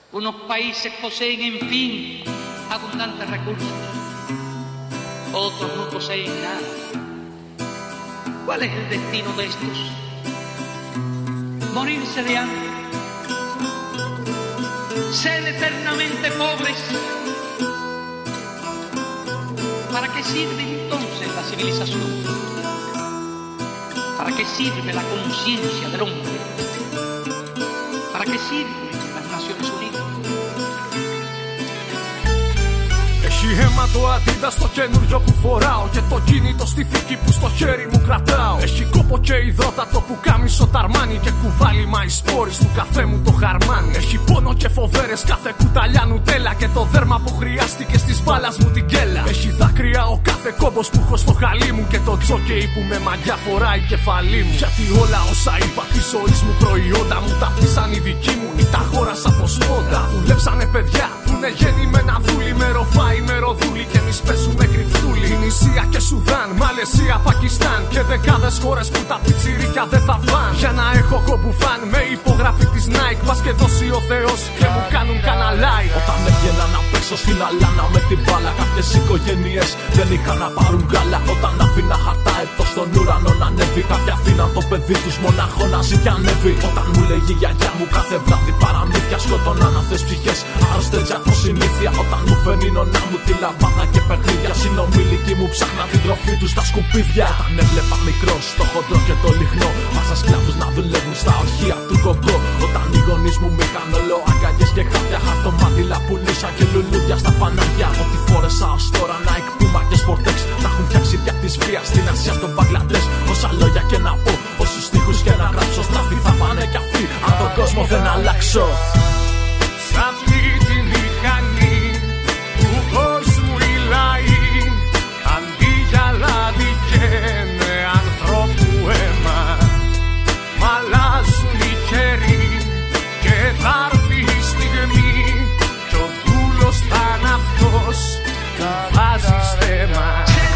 Unos países poseen, en fin, abundantes recursos. Otros no poseen nada. ¿Cuál es el destino de estos? Morirse de hambre. Ser eternamente pobres. ¿Para qué sirve entonces la civilización? ¿Para qué sirve la conciencia del hombre? ¿Para qué sirven las Naciones Unidas? Έχει αίμα το Adidas στο καινούριο που φοράω και το κινητό στη θήκη που στο χέρι μου κρατάω. Έχει κόπο και υδρότατο που κάμισο ταρμάνι και κουβάλι μαϊσπόρις του καφέ μου το χαρμάνι. Έχει πόνο και φοβέρες κάθε κουταλιά νουτέλα και το δέρμα που χρειάστηκε στις μπάλας μου την κέλα. Έχει δάκρυα ο κάθε κόμπος που έχω στο χαλί μου και το τζόκεϊ που με μαγιά φοράει κεφαλή μου. Γιατί όλα όσα είπα της ζωής μου προϊόντα μου τα αφήσαν οι δικοί μου ή τα αγόρασα από σπόντα. Δουλέψανε παιδιά που είναι γεννημένα δούλοι με ροφάι με ροδούλη και εμείς παίζουμε κρυφτούλη. Τινησία και Σουδάν, Μαλαισία, Πακιστάν και δεκάδες χώρες που τα πιτσιρίκια δεν θα φαν. Για να έχω κομπουφάν με υπογραφή της Nike, πας και δώσει ο Θεός και μου κάνουν κανένα like. Όταν έβγαινα να παίξω στην αλάνα με την μπάλα, κάποιες οικογένειες δεν είχαν να πάρουν γάλα. Όταν άφηνα χαρτά έτος στον ουρανό να ανέβει, κάποια αφήναν το παιδί τους μονάχο να ζει και ανέβει. Όταν μου λέγει η γιαγιά μου κάθε βράδυ παραμύθια, σκοτώναν αυτές ψυχές άρρωστες από συνήθεια. Όταν μου φαίνει η νονά μου τη λαμπάδα και παιχνίδια, συνομιλικοί μου ψάχναν την τροφή τους στα σκουπίδια. Όταν έβλεπα μικρός το χοντρό και το λιχνό, μάσα σκλάβους να δουλεύουν στα ορχεία του κογκό. Όταν οι γονείς μου είχαν όλο αγκαγιές και χάπια, χαρτομάτιλα πουλούσα και λουλούδια στα φανάρια. Ό,τι φόρεσα ως τώρα Nike, Puma και Sportex, τα έχουν φτιάξει δια της βίας στην Ασία, στον Μπαγκλαντές. Όσα λόγια και να πω, όσους στίχους και να γράψω, στραφή θα πάνε κι αυτοί αν τον κόσμο δεν αλλάξω. Σ' αυτή τη μηχανή του κόσμου οι λαοί, αντί για λάδι καίνε ανθρώπου αίμα. Μ' αλλάζουν οι καιροί και θα έρθει η στιγμή κι ο δούλος θα είναι αυτός που βάζει στέμα.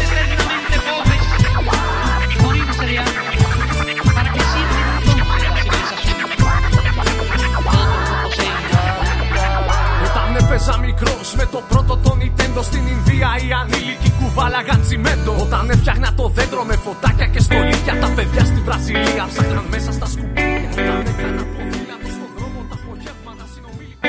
Έπαιζα μικρός με το πρώτο το Nintendo στην Ινδία, οι ανήλικοι κουβάλαγαν τσιμέντο. Όταν έφτιαχνα το δέντρο με φωτάκια και στολίδια, τα παιδιά στη Βραζιλία ψάχναν μέσα στα σκουπίδια. Όταν έκανα ποδήλατο στον δρόμο τα απογεύματα συνομήλικα.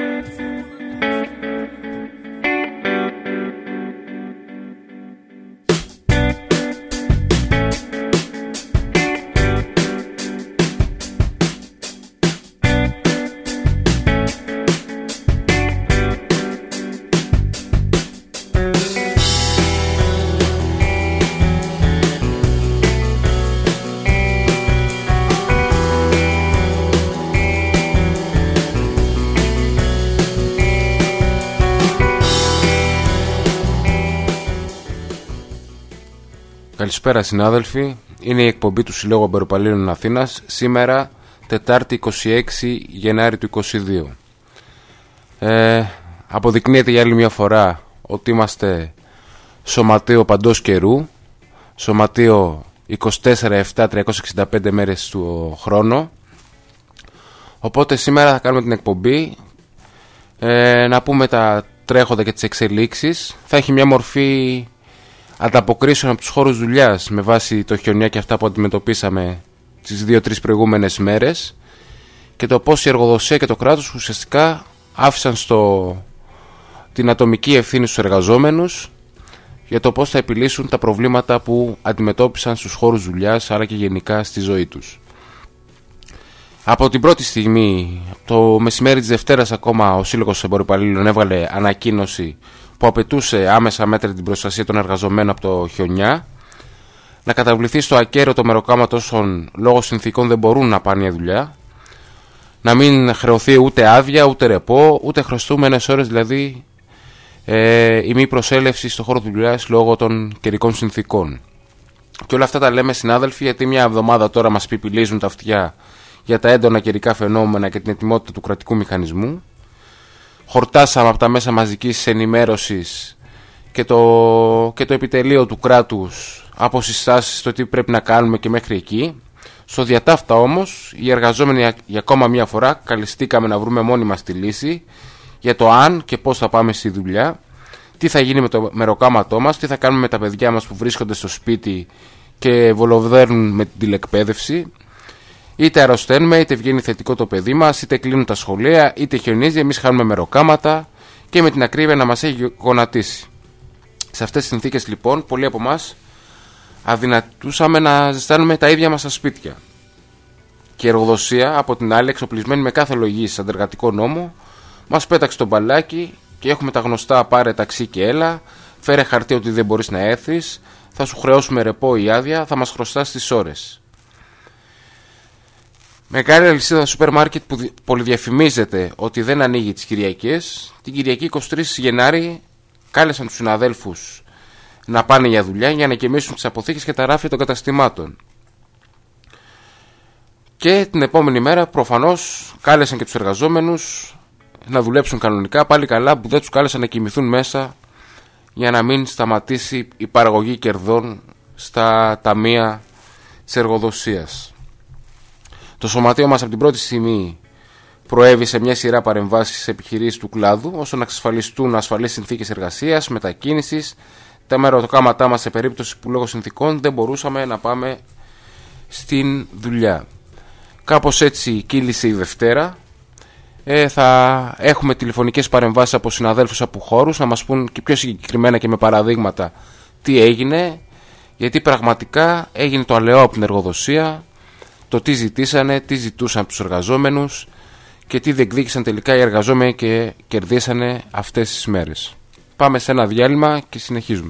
Καλησπέρα συνάδελφοι, είναι η εκπομπή του Συλλόγου Αμπεροπαλλήλων Αθήνας, σήμερα Τετάρτη 26 Γενάρη του 2022. Αποδεικνύεται για άλλη μια φορά ότι είμαστε σωματείο παντός καιρού, σωματείο 24/7-365 μέρες του χρόνο. Οπότε σήμερα θα κάνουμε την εκπομπή, να πούμε τα τρέχοντα και τις εξελίξεις. Θα έχει μια μορφή ανταποκρίσεων από τους χώρους δουλειάς με βάση το χιονιά και αυτά που αντιμετωπίσαμε τις 2-3 προηγούμενες μέρες και το πώς η εργοδοσία και το κράτος ουσιαστικά άφησαν την ατομική ευθύνη στους εργαζόμενους για το πώς θα επιλύσουν τα προβλήματα που αντιμετώπισαν στους χώρους δουλειάς αλλά και γενικά στη ζωή τους. Από την πρώτη στιγμή, το μεσημέρι της Δευτέρας ακόμα, ο Σύλλογος Εμποροπαλλήλων έβγαλε ανακοίνωση που απαιτούσε άμεσα μέτρα την προστασία των εργαζομένων από το χιονιά, να καταβληθεί στο ακέραιο μεροκάματο όσων λόγω συνθήκων δεν μπορούν να πάνε για δουλειά, να μην χρεωθεί ούτε άδεια, ούτε ρεπό, ούτε χρωστούμενες ώρες, δηλαδή η μη προσέλευση στο χώρο δουλειάς λόγω των καιρικών συνθήκων. Και όλα αυτά τα λέμε συνάδελφοι γιατί μια εβδομάδα τώρα μας πιπιλίζουν τα αυτιά για τα έντονα καιρικά φαινόμενα και την ετοιμότητα του κρατικού μηχανισμού. Χορτάσαμε από τα μέσα μαζικής ενημέρωσης και το επιτελείο του κράτους από συστάσεις στο τι πρέπει να κάνουμε και μέχρι εκεί. Στο διατάφτα όμως, οι εργαζόμενοι για ακόμα μια φορά καλεστήκαμε να βρούμε μόνοι μας τη λύση για το αν και πώς θα πάμε στη δουλειά, τι θα γίνει με το μεροκάματό μας, τι θα κάνουμε με τα παιδιά μας που βρίσκονται στο σπίτι και βολοβδέρνουν με την τηλεκπαίδευση. Είτε αρρωσταίνουμε, είτε βγαίνει θετικό το παιδί μας, είτε κλείνουν τα σχολεία, είτε χιονίζει, εμείς χάνουμε μεροκάματα και με την ακρίβεια να μας έχει γονατίσει. Σε αυτές τις συνθήκες λοιπόν, πολλοί από εμάς αδυνατούσαμε να ζεστάνουμε τα ίδια μας στα σπίτια. Και η εργοδοσία, από την άλλη, εξοπλισμένη με κάθε λογική σε αντεργατικό νόμο, μας πέταξε το μπαλάκι και έχουμε τα γνωστά πάρε ταξί και έλα, φέρε χαρτί ότι δεν μπορείς να έρθεις, θα σου χρεώσουμε ρεπό ή άδεια, θα μας χρωστάς τις ώρες. Μεγάλη αλυσίδα σούπερ μάρκετ που πολυδιαφημίζεται ότι δεν ανοίγει τις Κυριακές, την Κυριακή 23 Γενάρη κάλεσαν τους συναδέλφους να πάνε για δουλειά για να γεμίσουν τις αποθήκες και τα ράφια των καταστημάτων. Και την επόμενη μέρα προφανώς κάλεσαν και τους εργαζόμενους να δουλέψουν κανονικά, πάλι καλά που δεν τους κάλεσαν να κοιμηθούν μέσα για να μην σταματήσει η παραγωγή κερδών στα ταμεία της εργοδοσίας. Το σωματείο μας από την πρώτη στιγμή προέβη σε μια σειρά παρεμβάσεις σε επιχειρήσεις του κλάδου ώστε να εξασφαλιστούν ασφαλείς συνθήκες εργασίας, μετακίνησης, τα μεροκάματά μας σε περίπτωση που λόγω συνθήκων δεν μπορούσαμε να πάμε στην δουλειά. Κάπως έτσι κύλησε η Δευτέρα. Θα έχουμε τηλεφωνικές παρεμβάσεις από συναδέλφους από χώρους να μας πούν και πιο συγκεκριμένα και με παραδείγματα τι έγινε, γιατί πραγματικά έγινε το αλαιό από την εργοδοσία, το τι ζητήσανε, τι ζητούσαν από τους εργαζόμενους και τι διεκδίκησαν τελικά οι εργαζόμενοι και κερδίσανε αυτές τις μέρες. Πάμε σε ένα διάλειμμα και συνεχίζουμε.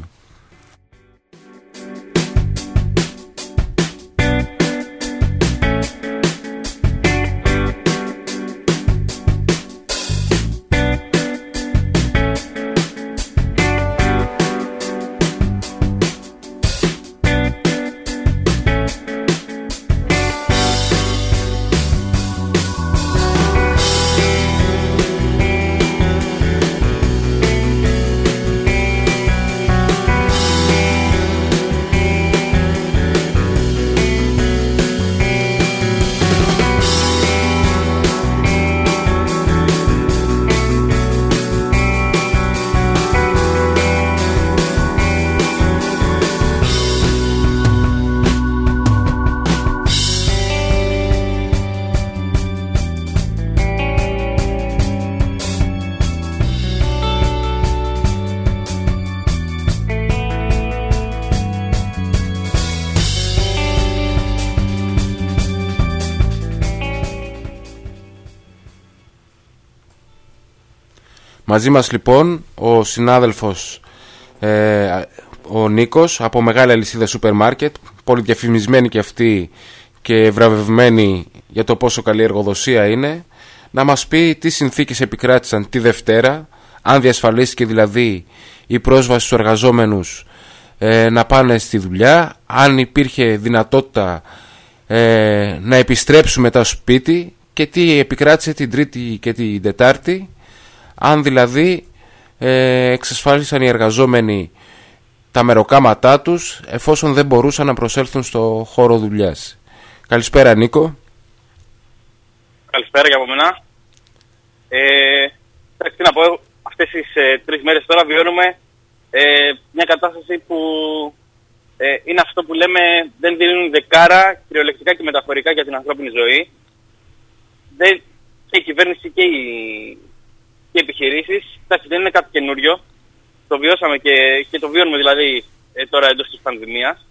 Μαζί μας λοιπόν ο συνάδελφος ο Νίκος από μεγάλη αλυσίδα σούπερ μάρκετ, πολυδιαφημισμένη και αυτή και βραβευμένη για το πόσο καλή εργοδοσία είναι, να μας πει τι συνθήκες επικράτησαν τη Δευτέρα, αν διασφαλίστηκε δηλαδή η πρόσβαση στους εργαζόμενους να πάνε στη δουλειά, αν υπήρχε δυνατότητα να επιστρέψουν μετά στο σπίτι και τι επικράτησε την Τρίτη και την Τετάρτη, αν δηλαδή εξασφάλισαν οι εργαζόμενοι τα μεροκάματά τους εφόσον δεν μπορούσαν να προσέλθουν στο χώρο δουλειάς. Καλησπέρα Νίκο. Καλησπέρα και από μένα. Τι να πω, αυτές τις 3 μέρες τώρα βιώνουμε μια κατάσταση που είναι αυτό που λέμε δεν δίνουν δεκάρα κυριολεκτικά και μεταφορικά για την ανθρώπινη ζωή. Και η κυβέρνηση και οι επιχειρήσεις, εντάξει, δεν είναι κάτι καινούριο. Το βιώσαμε και το βιώνουμε δηλαδή τώρα εντός της πανδημίας.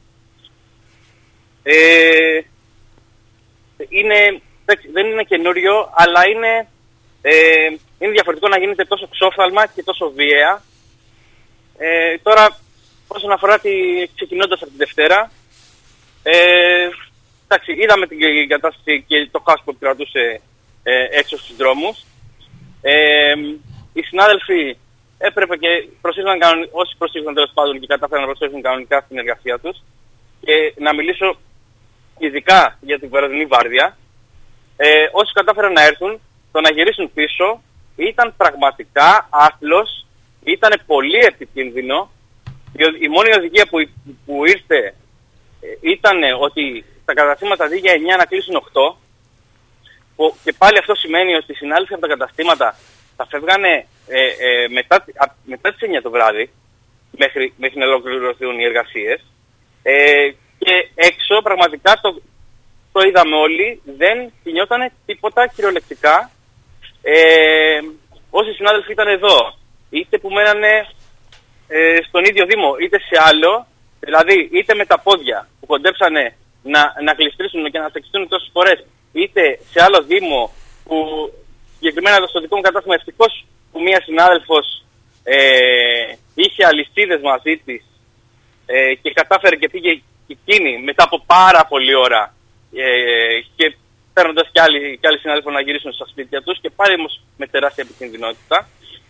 Δεν είναι καινούριο, αλλά είναι διαφορετικό να γίνεται τόσο ξόφθαλμα και τόσο βίαια. Τώρα, όσον αφορά ξεκινώντας από τη Δευτέρα, εντάξει, είδαμε την κατάσταση και το χάος που επικρατούσε έξω στους δρόμους. Οι συνάδελφοι έπρεπε και όσοι προσήλθαν τέλος πάντων και κατάφεραν να προσέλθουν κανονικά στην εργασία τους. Και να μιλήσω ειδικά για την βραδινή βάρδια. Όσοι κατάφεραν να έρθουν, το να γυρίσουν πίσω ήταν πραγματικά άθλος, ήταν πολύ επικίνδυνο. Η μόνη οδηγία που ήρθε ήταν ότι τα καταστήματα αντί για 9 να κλείσουν 8. Και πάλι αυτό σημαίνει ότι οι συνάδελφοι από τα καταστήματα θα φεύγανε μετά τις 9 το βράδυ, μέχρι να ολοκληρωθούν οι εργασίες. Και έξω πραγματικά το είδαμε όλοι, δεν κινιότανε τίποτα κυριολεκτικά. Όσοι συνάδελφοι ήταν εδώ, είτε που μένανε στον ίδιο Δήμο, είτε σε άλλο, δηλαδή είτε με τα πόδια που κοντέψανε να γλιστρήσουν και να ταξιστούν τόσες φορές, είτε σε άλλο Δήμο που συγκεκριμένα στο δικό μου κατάστημα, ευτυχώς που μία συνάδελφος είχε αλυσίδες μαζί της και κατάφερε και πήγε εκείνη μετά από πάρα πολλή ώρα και παίρνοντας και άλλοι συνάδελφοι να γυρίσουν στα σπίτια τους και πάλι όμως με τεράστια επικινδυνότητα.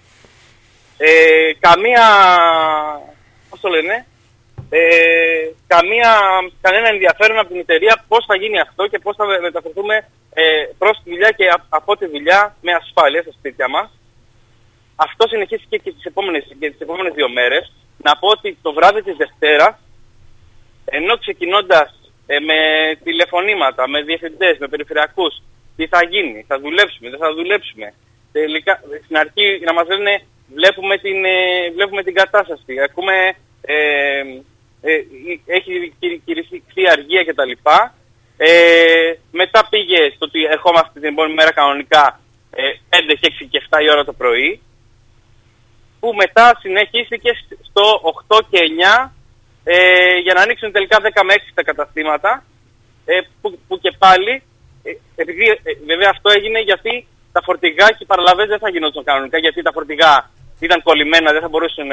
Κανένα ενδιαφέρον από την εταιρεία πώς θα γίνει αυτό και πώς θα μεταφερθούμε προς τη δουλειά και από τη δουλειά με ασφάλεια στα σπίτια μας. Αυτό συνεχίστηκε και τις επόμενες 2 μέρες. Να πω ότι το βράδυ της Δευτέρας, ενώ ξεκινώντας με τηλεφωνήματα, με διευθυντές, με περιφερειακούς, τι θα γίνει, θα δουλέψουμε, δεν θα δουλέψουμε. Τελικά, στην αρχή να μας λένε βλέπουμε την κατάσταση, έχει κηρυχθεί αργία κτλ. Μετά πήγε στο ότι ερχόμαστε την επόμενη μέρα κανονικά 5 και 6 και 7 η ώρα το πρωί, που μετά συνεχίστηκε στο 8 και 9 για να ανοίξουν τελικά 10 με 6 τα καταστήματα, που και πάλι, επειδή βέβαια αυτό έγινε γιατί τα φορτηγά και οι παραλαβές δεν θα γινόταν κανονικά, γιατί τα φορτηγά ήταν κολλημένα, δεν θα μπορούσαν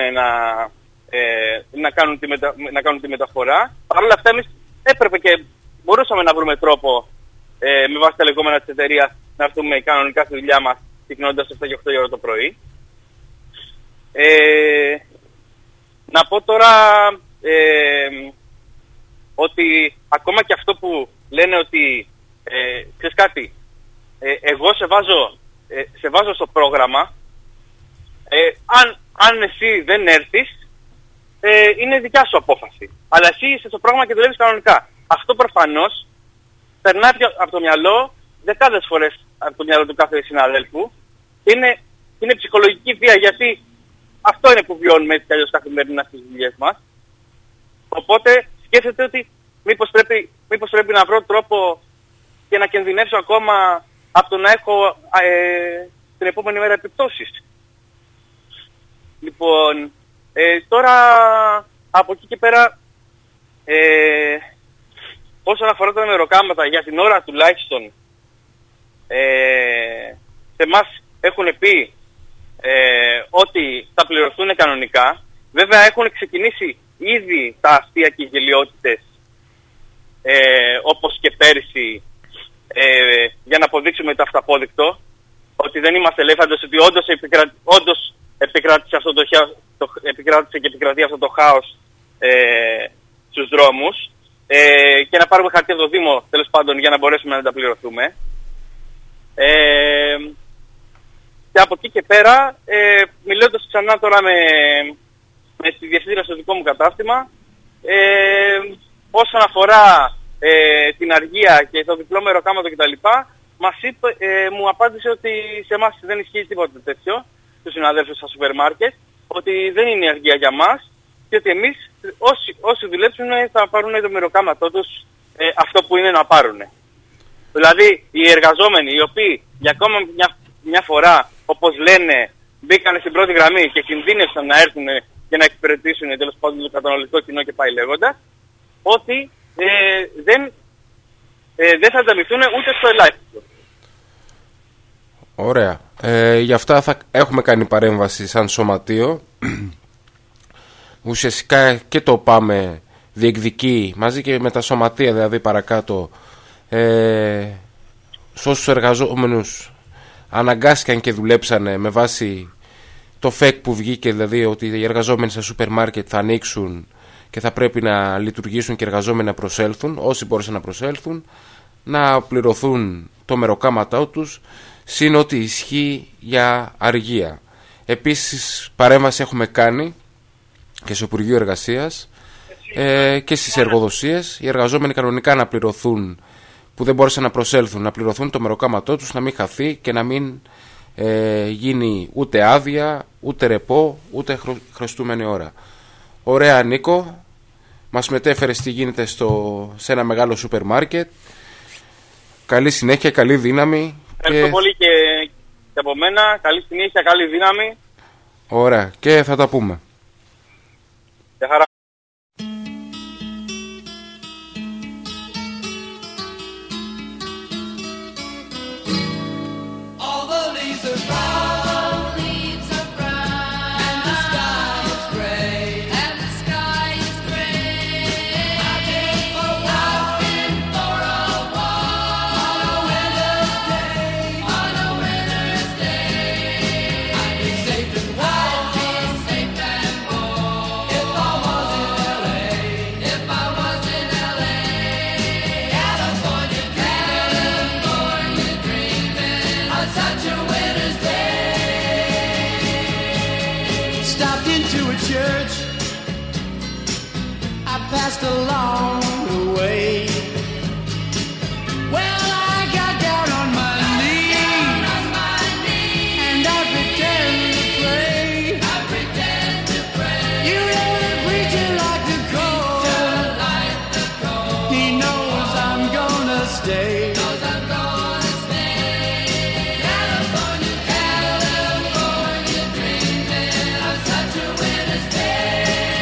να κάνουν τη μεταφορά. Παρ' όλα αυτά εμείς έπρεπε και μπορούσαμε να βρούμε τρόπο με βάση τα λεγόμενα της εταιρείας να έρθουμε κανονικά στη δουλειά μας ξεκινώντας 7 και 8 η ώρα το πρωί. Να πω τώρα ότι ακόμα και αυτό που λένε ότι ξέρεις κάτι, εγώ σε βάζω στο πρόγραμμα, αν εσύ δεν έρθεις, είναι δικιά σου απόφαση. Αλλά εσύ είσαι στο πρόγραμμα και δουλεύεις κανονικά. Αυτό προφανώς περνάει από το μυαλό δεκάδες φορές από το μυαλό του κάθε συναδέλφου και είναι ψυχολογική βία, γιατί αυτό είναι που βιώνουμε έτσι κι αλλιώς καθημερινά στις δουλειές μας. Οπότε σκέφτεται ότι μήπως πρέπει να βρω τρόπο και να κινδυνεύσω ακόμα από το να έχω την επόμενη μέρα επιπτώσεις. Λοιπόν, τώρα από εκεί και πέρα, όσον αφορά τα μεροκάματα, για την ώρα τουλάχιστον, σε εμάς έχουν πει ότι θα πληρωθούν κανονικά. Βέβαια έχουν ξεκινήσει ήδη τα αστεία και οι γελιότητες, όπως και πέρυσι, για να αποδείξουμε το αυταπόδεικτο, ότι δεν είμαστε ελέφαντες, ότι όντως επικράτησε και επικρατεί αυτό το χάος στους δρόμους, και να πάρουμε χαρτί από το Δήμο, τέλος πάντων, για να μπορέσουμε να τα πληρωθούμε. Και από εκεί και πέρα, μιλώντας ξανά τώρα με τη διευθύντρια στο δικό μου κατάστημα, όσον αφορά την αργία και το διπλό μεροκάματο κτλ, μου απάντησε ότι σε εμάς δεν ισχύει τίποτα τέτοιο, στους συναδέλφους στα σούπερ μάρκετ, ότι δεν είναι η αργία για μας και ότι εμείς όσοι δουλέψουν θα πάρουν το μεροκάματό τους, αυτό που είναι να πάρουν. Δηλαδή οι εργαζόμενοι οι οποίοι για ακόμα μια φορά, όπως λένε, μπήκαν στην πρώτη γραμμή και κινδύνευσαν να έρθουν και να εξυπηρετήσουν τέλος πάντων το καταναλωτικό κοινό και πάει λέγοντας, ότι δεν θα ανταμυφθούν ούτε στο ελάχιστο. Ωραία. Γι' αυτά θα έχουμε κάνει παρέμβαση σαν σωματείο. Ουσιαστικά και το πάμε διεκδικεί μαζί και με τα σωματεία, δηλαδή παρακάτω, σε όσους εργαζόμενους αναγκάστηκαν και δουλέψανε με βάση το ΦΕΚ που βγήκε, δηλαδή ότι οι εργαζόμενοι στα σούπερ μάρκετ θα ανοίξουν και θα πρέπει να λειτουργήσουν και οι εργαζόμενοι να προσέλθουν, όσοι μπόρεσαν να προσέλθουν, να πληρωθούν το μεροκάματό τους, συν ότι ισχύει για αργία. Επίσης παρέμβαση έχουμε κάνει και στο Υπουργείο Εργασίας και στις εργοδοσίες. Οι εργαζόμενοι κανονικά να πληρωθούν, που δεν μπόρεσαν να προσέλθουν, να πληρωθούν το μεροκάματό τους, να μην χαθεί και να μην γίνει ούτε άδεια, ούτε ρεπό, ούτε χρωστούμενη ώρα. Ωραία, Νίκο. Μας μετέφερες τι γίνεται σε ένα μεγάλο σούπερ μάρκετ. Καλή συνέχεια, καλή δύναμη. Ευχαριστώ πολύ και από μένα. Καλή συνέχεια, καλή δύναμη. Ωραία, και θα τα πούμε. Γεια χαρά. Passed along the way. Well, I got down on my knees, and I pretend to pray. You know the preacher like the cold. He knows I'm gonna stay. California dreaming of such a winter's day.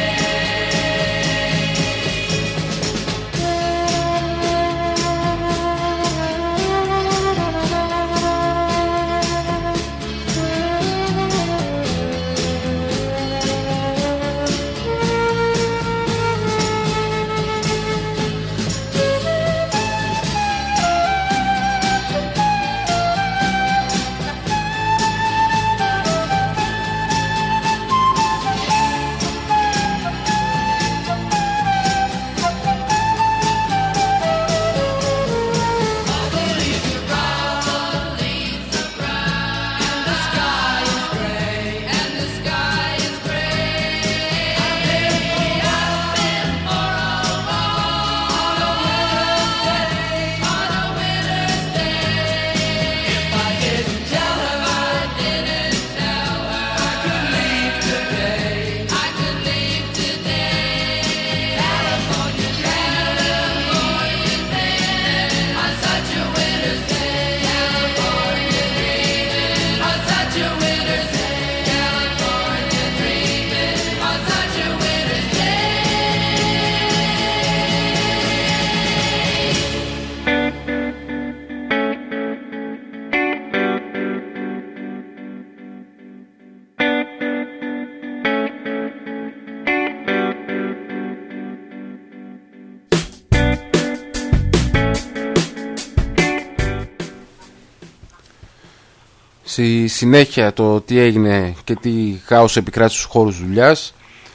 Στη συνέχεια το τι έγινε και τι χάος επικράτησε στους χώρους δουλειάς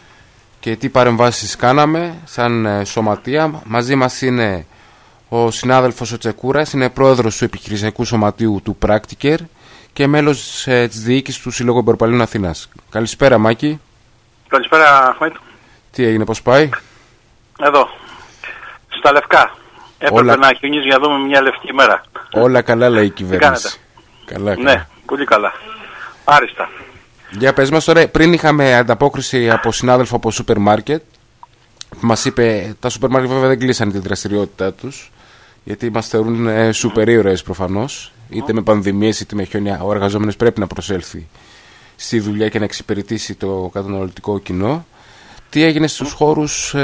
και τι παρεμβάσεις κάναμε σαν σωματεία. Μαζί μας είναι ο συνάδελφος ο Τσεκούρας, είναι πρόεδρος του επιχειρησιακού σωματείου του Practiker και μέλος της διοίκησης του Συλλόγου Εμποροπαλλήλων Αθηνάς. Καλησπέρα, Μάκη. Καλησπέρα, Αχμέτ. Τι έγινε, πώς πάει? Εδώ, στα Λευκά. Έπρεπε να χιονίζει για να δούμε μια λευκή μέρα. Όλα καλά, λέει η κυβέρνηση. Καλά. Ναι, πολύ καλά. Άριστα. Για πες μας τώρα, πριν είχαμε ανταπόκριση από συνάδελφο από σούπερ μάρκετ που μας είπε, τα σούπερ μάρκετ βέβαια δεν κλείσανε τη δραστηριότητά τους γιατί μας θεωρούν σούπερ ήρωες προφανώς, είτε με πανδημίες είτε με χιόνια. Ο εργαζόμενος πρέπει να προσέλθει στη δουλειά και να εξυπηρετήσει το καταναλωτικό κοινό. Τι έγινε στους χώρους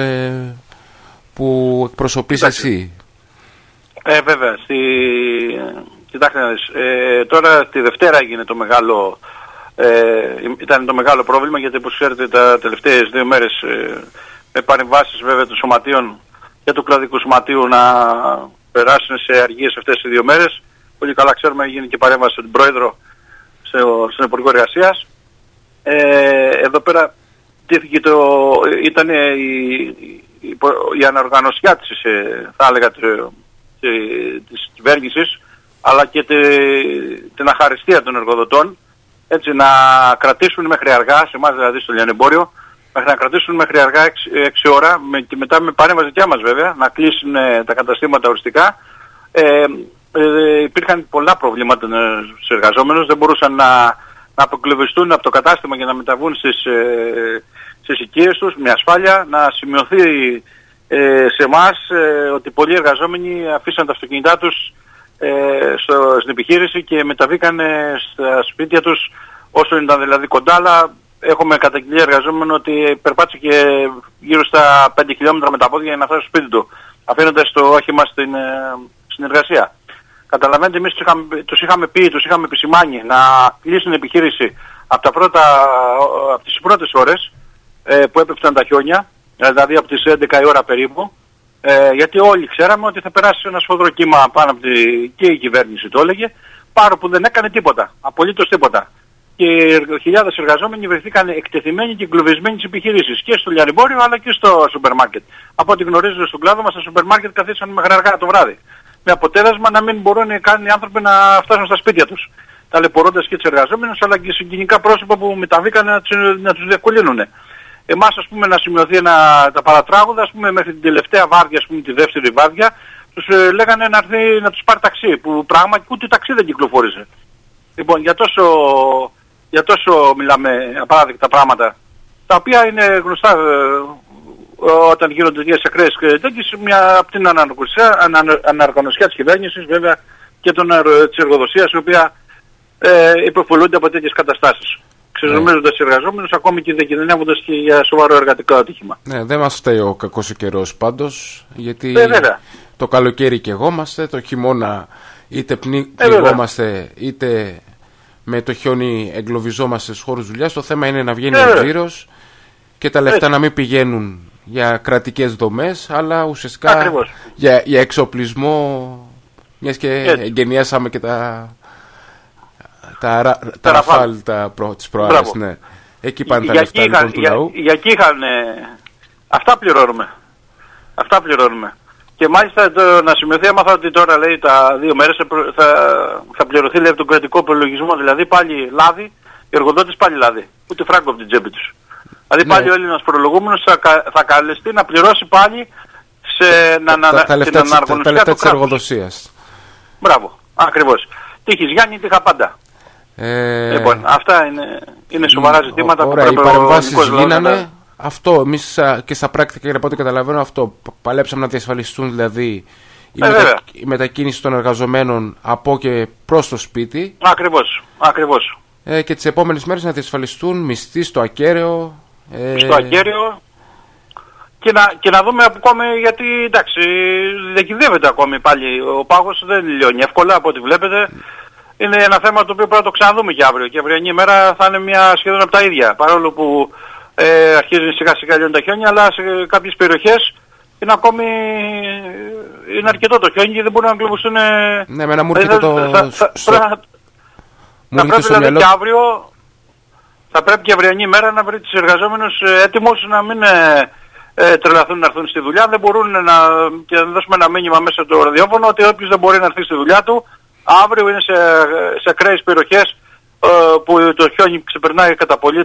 που εκπροσωπείς εσύ? Βέβαια, κοιτάξτε να δεις, τώρα τη Δευτέρα έγινε το μεγάλο, ήταν το μεγάλο πρόβλημα, γιατί όπως ξέρετε τα τελευταίες 2 μέρες με παρεμβάσεις βέβαια των σωματείων και του κλαδικού σωματείου να περάσουν σε αργίες αυτές τις 2 μέρες. Πολύ καλά ξέρουμε, έγινε και παρέμβαση στον πρόεδρο στον Υπουργό Εργασίας. Εδώ πέρα ήταν η ανοργανωσιά της, θα έλεγα, της κυβέρνησης, αλλά και την αχαριστία των εργοδοτών, έτσι να κρατήσουν μέχρι αργά, σε εμάς δηλαδή στο λιανεμπόριο, μέχρι να κρατήσουν μέχρι αργά 6 ώρα και μετά με παρέμβαση δικιά μας βέβαια, να κλείσουν τα καταστήματα οριστικά. Υπήρχαν πολλά προβλήματα στους εργαζόμενους, δεν μπορούσαν να αποκλωβιστούν από το κατάστημα για να μεταβούν στις οικίες τους με ασφάλεια, να σημειωθεί σε εμάς ότι πολλοί εργαζόμενοι αφήσαν τα αυτοκίνητά τους στην επιχείρηση και μεταβήκαν στα σπίτια τους όσο ήταν δηλαδή κοντά, αλλά έχουμε καταγγελία εργαζόμενο ότι περπάτησε και γύρω στα 5 χιλιόμετρα με τα πόδια για να φτάσει στο σπίτι του, αφήνοντας το όχημα στην εργασία. Καταλαβαίνετε, εμείς τους είχαμε πει, τους είχαμε επισημάνει να κλείσουν επιχείρηση από τις πρώτες ώρες που έπεφταν τα χιόνια, δηλαδή από τις 11 η ώρα περίπου, γιατί όλοι ξέραμε ότι θα περάσει ένα σφοδρό κύμα πάνω από και η κυβέρνηση το έλεγε, πάρο που δεν έκανε τίποτα, απολύτως τίποτα. Και χιλιάδες εργαζόμενοι βρεθήκαν εκτεθειμένοι και εγκλωβισμένοι στις επιχειρήσεις και στο λιανεμπόριο αλλά και στο σούπερ μάρκετ. Από ό,τι γνωρίζετε στον κλάδο μας, τα σούπερ μάρκετ καθίσαν μέχρι αργά το βράδυ. Με αποτέλεσμα να μην μπορούν καν οι άνθρωποι να φτάσουν στα σπίτια τους. Ταλαιπωρώντας και τους εργαζόμενους αλλά και συγκινικά πρόσωπα που μεταβήκαν να τους διευκολύνουν. Εμάς, ας πούμε, να σημειωθεί τα παρατράγουδα, ας πούμε, μέχρι την τελευταία βάρδια, ας πούμε, τη δεύτερη βάρδια, τους λέγανε να έρθει να τους πάρει ταξί, που πράγματι ούτε ταξί δεν κυκλοφόρησε. Λοιπόν, για τόσο μιλάμε απαράδεκτα πράγματα, τα οποία είναι γνωστά όταν γίνονται τέτοιες ακραίες και τέτοιες, από την αναργανωσιά της κυβέρνησης, βέβαια, και της εργοδοσίας, η οποία υποφελούνται από τέτοιες καταστάσεις. Ξεζομίζοντας τους εργαζόμενους, ακόμη και διακινδυνεύοντας και για σοβαρό εργατικό ατύχημα. Ναι, δεν μας φταίει ο κακός ο καιρός πάντως, γιατί το καλοκαίρι καιγόμαστε, το χειμώνα είτε πληγόμαστε είτε με το χιόνι εγκλωβιζόμαστε στους χώρους δουλειάς. Το θέμα είναι να βγαίνει ο τζίρος και τα λεφτά να μην πηγαίνουν για κρατικές δομές, αλλά ουσιαστικά για εξοπλισμό, μιας και εγκαινιάσαμε και τα ραφάλ τις προάλλες, ναι. Εκεί πάνε τα λεφτά λοιπόν του λαού. Για εκεί είχαν, αυτά πληρώνουμε. Και μάλιστα να σημειωθεί, έμαθα ότι τώρα λέει τα 2 μέρες θα πληρωθεί λέει από τον κρατικό προλογισμό, δηλαδή πάλι λάδι, οι εργοδότες πάλι λάδι, ούτε φράγκο από την τσέπη τους. Δηλαδή πάλι ο Έλληνας φορολογούμενος θα καλεστεί να πληρώσει πάλι τα λεφτά της εργοδοσίας. Μπράβο, ακριβώς. Τύχης Γιάννη, τύχα πάντα. Λοιπόν, αυτά είναι σοβαρά ζητήματα που πρέπει οι παρεμβάσεις γίνανε. Αυτό, εμείς και στα πρακτικά, από ό,τι καταλαβαίνω, αυτό παλέψαμε να διασφαλιστούν, δηλαδή η μετακίνηση των εργαζομένων από και προς το σπίτι. Ακριβώς. Και τις επόμενες μέρες να διασφαλιστούν μισθοί στο ακέραιο. Στο ακέραιο και να δούμε ακόμη, γιατί εντάξει, διακυδεύεται ακόμη πάλι. Ο πάγος δεν λιώνει εύκολα από ό,τι βλέπετε. Είναι ένα θέμα το οποίο πρέπει να το ξαναδούμε και αύριο. Και η αυριανή ημέρα θα είναι σχεδόν από τα ίδια. Παρόλο που αρχίζουν σιγά σιγά λιώνουν τα χιόνια, αλλά σε κάποιες περιοχές είναι αρκετό το χιόνι και δεν μπορούν να εγκλωβιστούν. Ναι, εμένα μου έρχεται θα πρέπει δηλαδή και αύριο, θα πρέπει και η αυριανή ημέρα να βρει τους εργαζόμενους έτοιμους να μην τρελαθούν να έρθουν στη δουλειά. Δεν μπορούν και να δώσουμε ένα μήνυμα μέσα στο ραδιόφωνο ότι όποιος δεν μπορεί να έρθει στη δουλειά του, αύριο είναι σε ακραίες περιοχές που το χιόνι ξεπερνάει κατά πολύ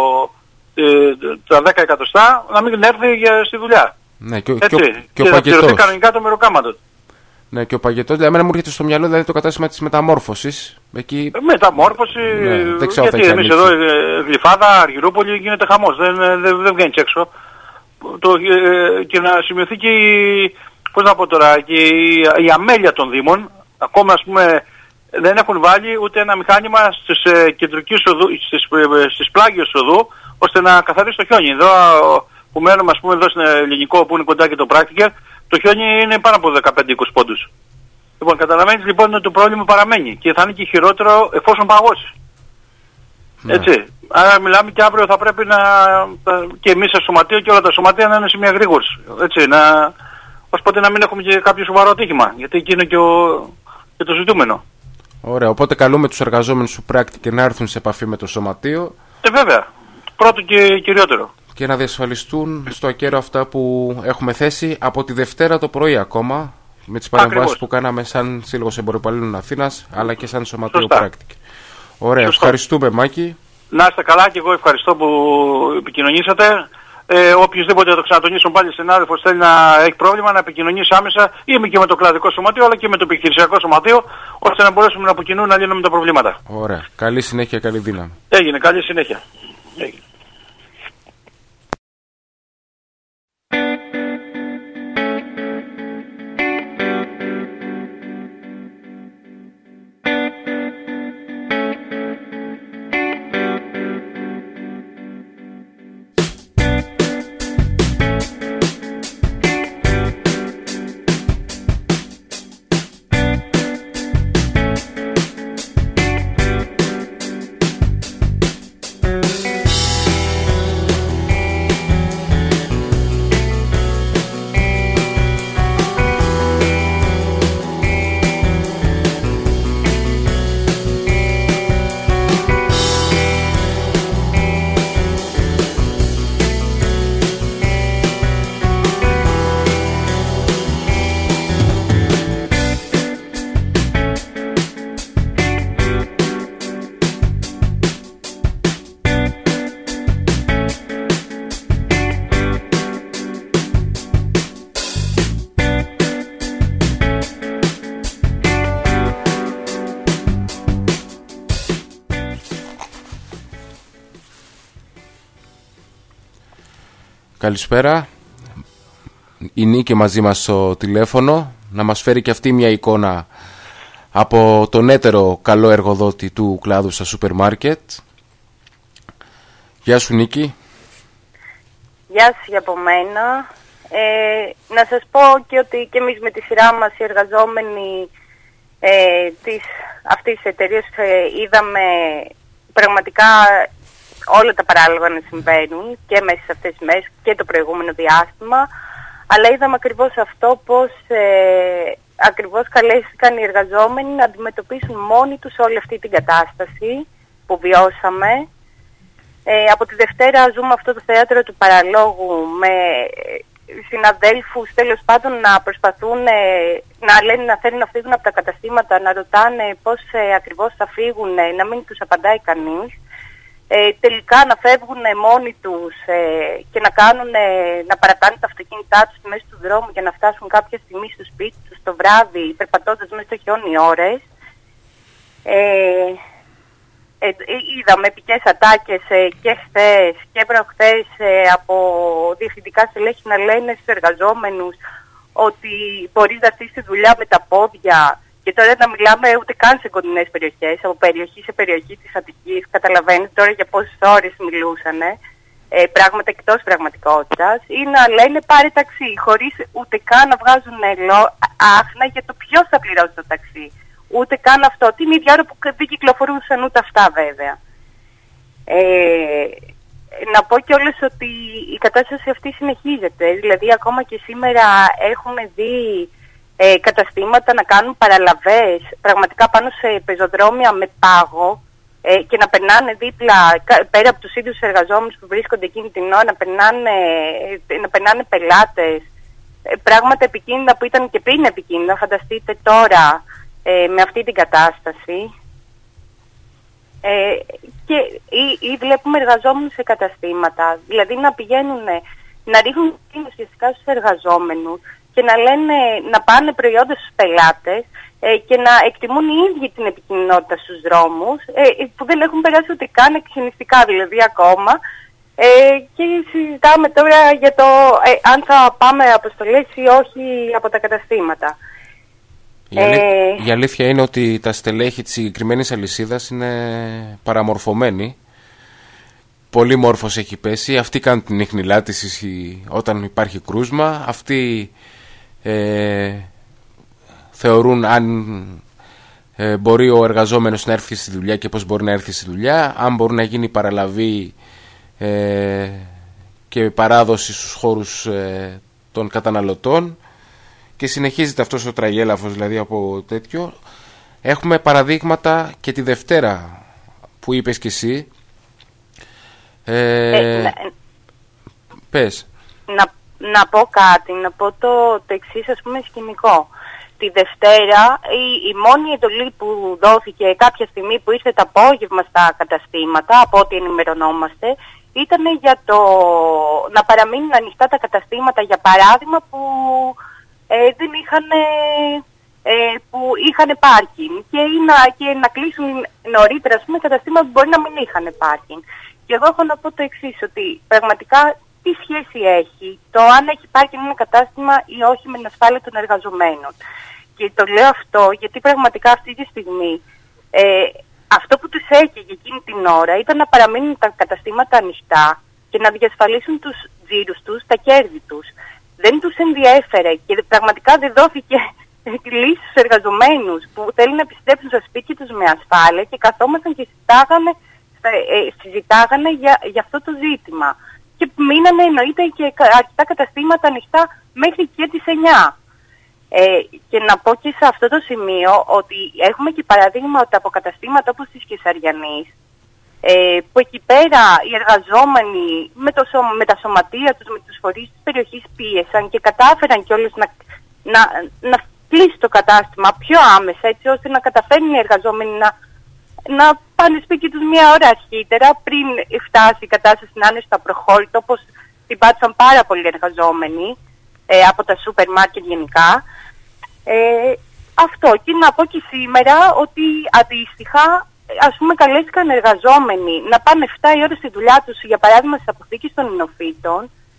τα 10 εκατοστά, να μην έρθει στη δουλειά. Ναι, και να πληρωθεί κανονικά το μεροκάματο. Ναι, και ο παγετός, δηλαδή εμένα μου έρχεται στο μυαλό δηλαδή το κατάστημα της μεταμόρφωσης. Εκεί... Μεταμόρφωση, δεν ξέρω, γιατί εμείς εδώ Γλυφάδα, Αργυρούπολη γίνεται χαμός, δεν βγαίνεις έξω. Και να σημειωθεί και η αμέλεια των Δήμων, ακόμα ας πούμε δεν έχουν βάλει ούτε ένα μηχάνημα στις πλάγιες οδού, ώστε να καθαρίσει το χιόνι. Εδώ που μένουμε, ας πούμε, εδώ στην Ελληνικό που είναι κοντά και το Practical, το χιόνι είναι πάνω από 15-20 πόντους. Λοιπόν, καταλαβαίνεις λοιπόν ότι το πρόβλημα παραμένει και θα είναι και χειρότερο εφόσον παγώσει. Ναι. Έτσι. Άρα μιλάμε και αύριο θα πρέπει και εμείς στο σωματείο και όλα τα σωματεία να είναι σε μια γρήγορση. Έτσι, ώσπου να μην έχουμε και κάποιο σοβαρό ατύχημα. Γιατί εκεί είναι και το ζητούμενο. Ωραία, οπότε καλούμε τους εργαζόμενους του Practical να έρθουν σε επαφή με το σωματείο. Βέβαια. Πρώτο και κυριότερο. Και να διασφαλιστούν στο ακέραιο αυτά που έχουμε θέσει από τη Δευτέρα το πρωί ακόμα, με τις παρεμβάσεις που κάναμε σαν Σύλλογος Εμποροπαλλήλων Αθήνας, αλλά και σαν Σωματείο Practical. Ωραία, ευχαριστούμε Μάκη. Να είστε καλά και εγώ ευχαριστώ που επικοινωνήσατε. Οποιοδήποτε, το ξανατονίσω πάλι, συνάδελφος θέλει να έχει πρόβλημα, να επικοινωνήσει άμεσα ή και με το κλαδικό σωματείο αλλά και με το επιχειρησιακό σωματείο, ώστε να μπορέσουμε από κοινού να λύνουμε τα προβλήματα. Ωραία. Καλή συνέχεια, καλή δύναμη. Έγινε, καλή συνέχεια. Έγινε. Καλησπέρα. Η Νίκη μαζί μας στο τηλέφωνο, να μας φέρει και αυτή μια εικόνα από τον έτερο καλό εργοδότη του κλάδου στα σούπερ μάρκετ. Γεια σου Νίκη. Γεια σας και από μένα. Να σας πω και ότι και εμείς με τη σειρά μας οι εργαζόμενοι αυτής της εταιρείας είδαμε πραγματικά όλα τα παράλογα να συμβαίνουν και μέσα σε αυτές τις μέρες και το προηγούμενο διάστημα, αλλά είδαμε ακριβώς αυτό, πως ακριβώς καλέστηκαν οι εργαζόμενοι να αντιμετωπίσουν μόνοι τους όλη αυτή την κατάσταση που βιώσαμε. Από τη Δευτέρα ζούμε αυτό το θέατρο του παραλόγου με συναδέλφους τέλος πάντων να προσπαθούν να λένε να θέλουν να φύγουν από τα καταστήματα, να ρωτάνε πώς ακριβώς θα φύγουν, να μην τους απαντάει κανείς. Τελικά να φεύγουν μόνοι τους και να παρατάνε τα αυτοκίνητά τους στη μέση του δρόμου για να φτάσουν κάποια στιγμή στο σπίτι τους το βράδυ, περπατώντας μέσα στο χιόνι ώρες. Είδαμε επικές ατάκες και χθες και προχθές από διευθυντικά στελέχη να λένε στους εργαζόμενους ότι μπορείς να έρθεις στη δουλειά με τα πόδια. Και τώρα να μιλάμε ούτε καν σε κοντινές περιοχές, από περιοχή σε περιοχή της Αττικής. Καταλαβαίνετε τώρα για πόσες ώρες μιλούσανε, πράγματα εκτός πραγματικότητας. Ή να λένε πάρε ταξί, χωρίς ούτε καν να βγάζουν άχνα για το ποιος θα πληρώσει το ταξί. Ούτε καν αυτό. Την ίδια ώρα που δεν κυκλοφορούσαν ούτε αυτά βέβαια. Να πω κιόλας ότι η κατάσταση αυτή συνεχίζεται. Δηλαδή ακόμα και σήμερα έχουμε δει καταστήματα να κάνουν παραλαβές πραγματικά πάνω σε πεζοδρόμια με πάγο και να περνάνε δίπλα, πέρα από τους ίδιους εργαζόμενους που βρίσκονται εκείνη την ώρα, να περνάνε πελάτες, πράγματα επικίνδυνα που ήταν και πριν επικίνδυνα, φανταστείτε τώρα με αυτή την κατάσταση. Ή βλέπουμε εργαζόμενους σε καταστήματα, δηλαδή να πηγαίνουν, να ρίχνουν ουσιαστικά στους εργαζόμενους και να λένε να πάνε προϊόντα στους πελάτες και να εκτιμούν οι ίδιοι την επικινδυνότητα στους δρόμους που δεν έχουν περάσει ούτε καν εξυνιστικά δηλαδή ακόμα και συζητάμε τώρα για το αν θα πάμε αποστολές ή όχι από τα καταστήματα. Η αλήθεια είναι ότι τα στελέχη της συγκεκριμένης αλυσίδας είναι παραμορφωμένοι. Πολύ μόρφος έχει πέσει. Αυτοί κάνουν την ιχνηλάτηση όταν υπάρχει κρούσμα. Αυτοί θεωρούν αν μπορεί ο εργαζόμενος να έρθει στη δουλειά και πώς μπορεί να έρθει στη δουλειά, αν μπορεί να γίνει παραλαβή και παράδοση στους χώρους των καταναλωτών, και συνεχίζεται αυτός ο τραγέλαφος δηλαδή από τέτοιο. Έχουμε παραδείγματα και τη Δευτέρα που είπες κι εσύ. Πες. Να πω κάτι, να πω το εξής, ας πούμε, σκηνικό. τη Δευτέρα η μόνη εντολή που δόθηκε κάποια στιγμή που ήρθε το απόγευμα στα καταστήματα, από ό,τι ενημερωνόμαστε, ήταν για να παραμείνουν ανοιχτά τα καταστήματα, για παράδειγμα, που δεν είχαν... που είχαν πάρκινγκ και να κλείσουν νωρίτερα, ας πούμε, καταστήματα που μπορεί να μην είχαν πάρκινγκ. Και εγώ έχω να πω το εξής, ότι πραγματικά τι σχέση έχει το αν έχει πάρκινγκ ένα κατάστημα ή όχι με την ασφάλεια των εργαζομένων. Και το λέω αυτό γιατί πραγματικά αυτή τη στιγμή αυτό που τους έκαιγε εκείνη την ώρα ήταν να παραμείνουν τα καταστήματα ανοιχτά και να διασφαλίσουν τους τζίρους τους, τα κέρδη τους. Δεν τους ενδιέφερε και πραγματικά δεν δόθηκε λύσεις στους εργαζομένους που θέλουν να επιστρέψουν στα σπίτια τους με ασφάλεια και καθόμασταν και συζητάγανε για αυτό το ζήτημα. Και μείνανε εννοείται και αρκετά καταστήματα ανοιχτά μέχρι και τις 9. Και να πω και σε αυτό το σημείο ότι έχουμε και παραδείγματα από καταστήματα όπως της Κεσαριανής, που εκεί πέρα οι εργαζόμενοι με τα σωματεία τους, με τους φορείς της περιοχής πίεσαν και κατάφεραν κιόλας να κλείσει το κατάστημα πιο άμεσα, έτσι ώστε να καταφέρουν οι εργαζόμενοι να πάνε σπίτι τους μία ώρα αρχίτερα, πριν φτάσει η κατάσταση να είναι στο απροχώρητο, όπως την πάτησαν πάρα πολλοί εργαζόμενοι από τα σούπερ μάρκετ γενικά. Αυτό. Και να πω και σήμερα ότι αντίστοιχα, ας πούμε, καλέστηκαν εργαζόμενοι να πάνε 7 η ώρα στη δουλειά τους, για παράδειγμα στις αποθήκες των Ινοφύτων.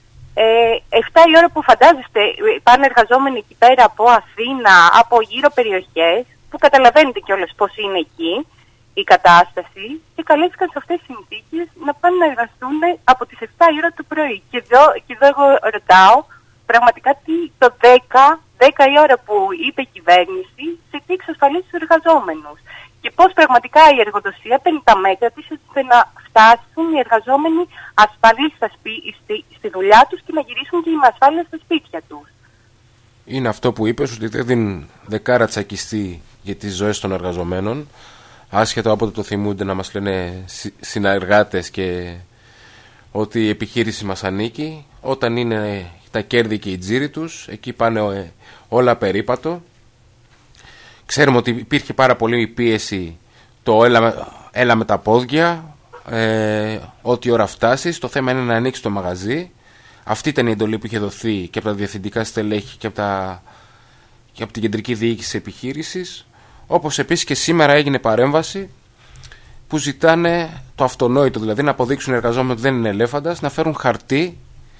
7 η ώρα που φαντάζεστε πάνε εργαζόμενοι εκεί πέρα από Αθήνα, από γύρω περιοχές, που καταλαβαίνετε κιόλας πώς είναι εκεί η κατάσταση, και καλέστηκαν σε αυτές τις συνθήκες να πάνε να εργαστούν από τις 7 η ώρα το πρωί. Και εδώ εγώ ρωτάω, πραγματικά το 10 η ώρα που είπε η κυβέρνηση, σε τι εξασφαλίσει τους εργαζόμενους. Και πώς πραγματικά η εργοδοσία παίρνει τα μέτρα της ώστε να φτάσουν οι εργαζόμενοι ασφαλείς στη δουλειά τους και να γυρίσουν και με ασφάλεια στα σπίτια τους. Είναι αυτό που είπες, ότι δεν δίνουν δεκάρα τσακιστή για τις ζωές των εργαζομένων, άσχετα όποτε το θυμούνται να μας λένε συνεργάτες και ότι η επιχείρηση μας ανήκει. Όταν είναι τα κέρδη και οι τζίροι τους, εκεί πάνε όλα περίπατο. Ξέρουμε ότι υπήρχε πάρα πολύ πίεση, το έλα με τα πόδια, ό,τι ώρα φτάσεις. Το θέμα είναι να ανοίξει το μαγαζί. Αυτή ήταν η εντολή που είχε δοθεί και από τα διευθυντικά στελέχη και από την κεντρική διοίκηση της επιχείρησης. Όπως επίσης και σήμερα έγινε παρέμβαση που ζητάνε το αυτονόητο, δηλαδή να αποδείξουν οι εργαζόμενοι ότι δεν είναι ελέφαντας, να φέρουν χαρτί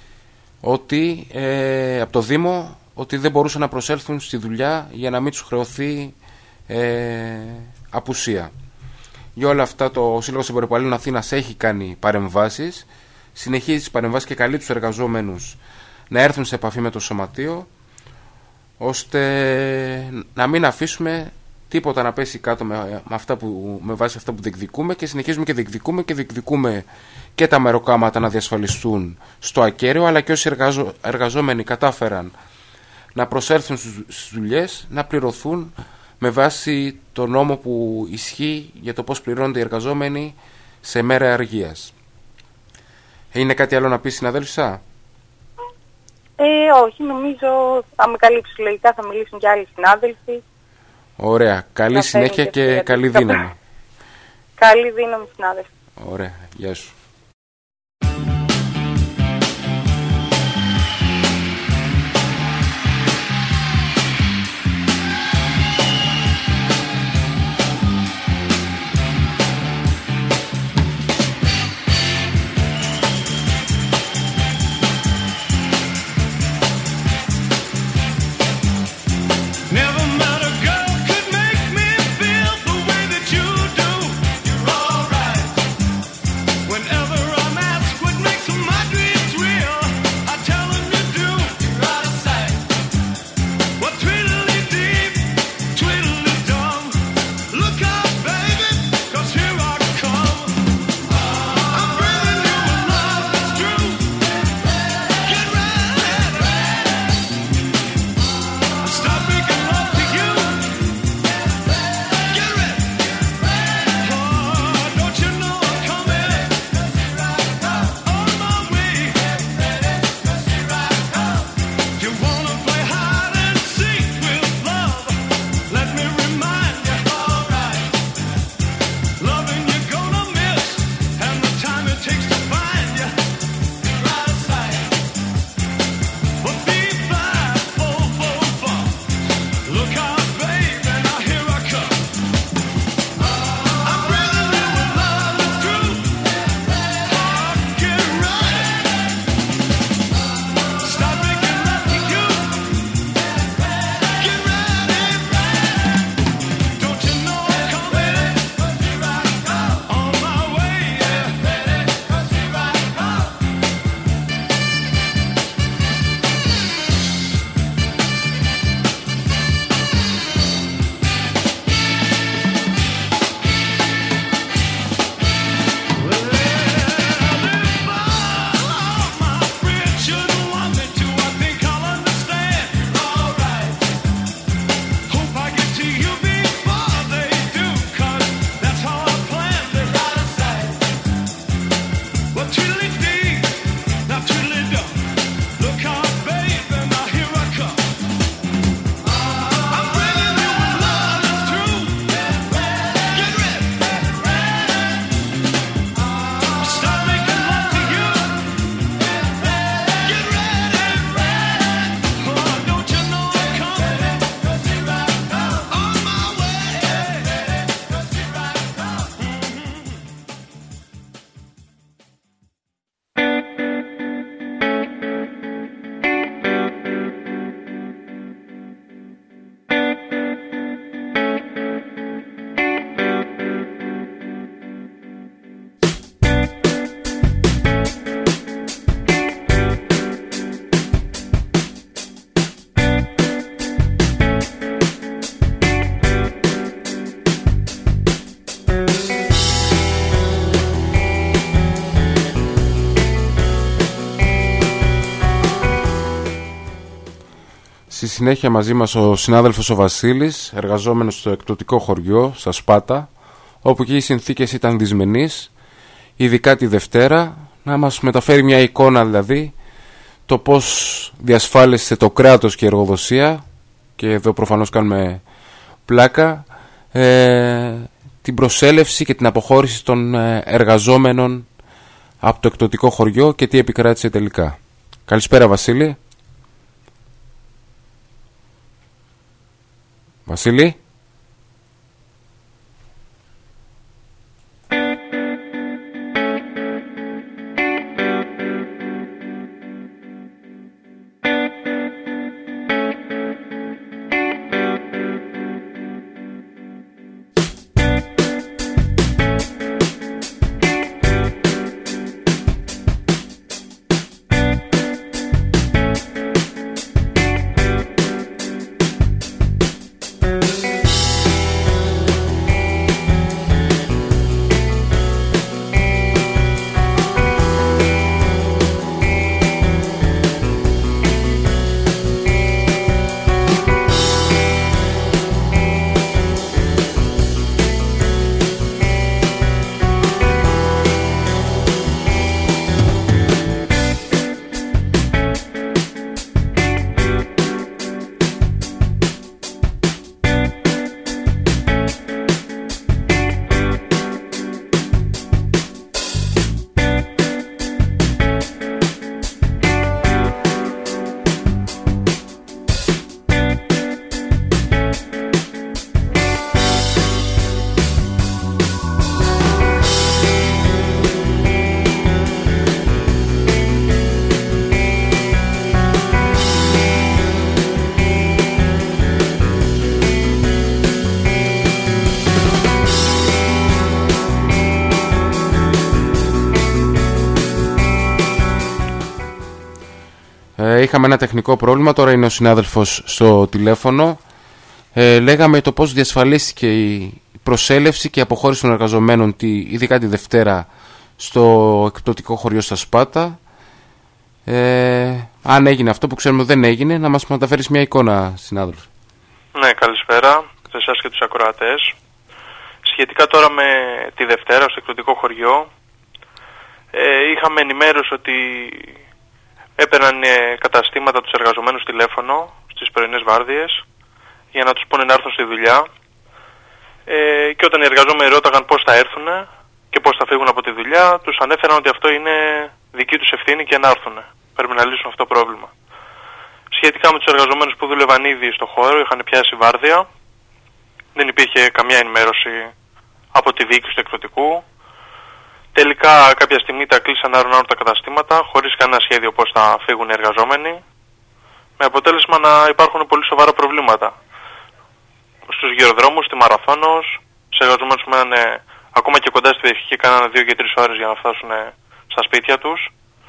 ότι, από το Δήμο, ότι δεν μπορούσαν να προσέλθουν στη δουλειά για να μην τους χρεωθεί απουσία. Για όλα αυτά το Σύλλογος Εμποροπαλλήλων Αθήνας έχει κάνει παρεμβάσεις, συνεχίζει τις παρεμβάσεις και καλεί τους εργαζόμενους να έρθουν σε επαφή με το σωματείο, ώστε να μην αφήσουμε τίποτα να πέσει κάτω με βάση αυτά που διεκδικούμε, και συνεχίζουμε και διεκδικούμε και τα μεροκάματα να διασφαλιστούν στο ακέραιο, αλλά και όσοι εργαζόμενοι κατάφεραν να προσέλθουν στις δουλειές να πληρωθούν με βάση το νόμο που ισχύει για το πώς πληρώνονται οι εργαζόμενοι σε μέρα αργίας. Είναι κάτι άλλο να πει, συναδέλφισσα? Όχι, νομίζω θα με καλύψουν λογικά, θα μιλήσουν και άλλοι συνάδελφοι. Ωραία, καλή συνέχεια και καλή δύναμη. Καλή δύναμη, συνάδελφοι. Ωραία, γεια σου. Whenever Στη συνέχεια μαζί μας ο συνάδελφος ο Βασίλης, εργαζόμενος στο εκπτωτικό χωριό, στα Σπάτα, όπου και οι συνθήκες ήταν δυσμενείς, ειδικά τη Δευτέρα, να μας μεταφέρει μια εικόνα δηλαδή το πώς διασφάλισε το κράτος και η εργοδοσία, και εδώ προφανώς κάνουμε πλάκα, την προσέλευση και την αποχώρηση των εργαζόμενων από το εκπτωτικό χωριό και τι επικράτησε τελικά. Καλησπέρα Βασίλη. Βασίλη. Είχαμε ένα τεχνικό πρόβλημα, τώρα είναι ο συνάδελφος στο τηλέφωνο. Λέγαμε το πώς διασφαλίστηκε η προσέλευση και η αποχώρηση των εργαζομένων, ειδικά τη Δευτέρα, στο εκπτωτικό χωριό στα Σπάτα. Αν έγινε αυτό που ξέρουμε δεν έγινε, να μας μεταφέρεις μια εικόνα, συνάδελφε. Ναι, καλησπέρα σε εσάς και τους ακροατές. Σχετικά τώρα με τη Δευτέρα στο εκπτωτικό χωριό, είχαμε ενημέρωση ότι έπαιρναν καταστήματα τους εργαζομένους τηλέφωνο στις πρωινές βάρδιες για να τους πούνε να έρθουν στη δουλειά, και όταν οι εργαζόμενοι ρώταγαν πώς θα έρθουν και πώς θα φύγουν από τη δουλειά, τους ανέφεραν ότι αυτό είναι δική τους ευθύνη και να έρθουν. Πρέπει να λύσουν αυτό το πρόβλημα. Σχετικά με τους εργαζομένους που δούλευαν ήδη στο χώρο, είχαν πιάσει βάρδια. Δεν υπήρχε καμία ενημέρωση από τη διοίκηση του εκδοτικού. Τελικά κάποια στιγμή τα κλείσαν άρον-άρον τα καταστήματα, χωρίς κανένα σχέδιο πώς θα φύγουν οι εργαζόμενοι. Με αποτέλεσμα να υπάρχουν πολύ σοβαρά προβλήματα. Στους γυροδρόμους, στη Μαραθώνος, σε εργαζομένους που μένανε ακόμα και κοντά στη περιοχή και κάνανε 2 και 3 ώρες για να φτάσουν στα σπίτια τους.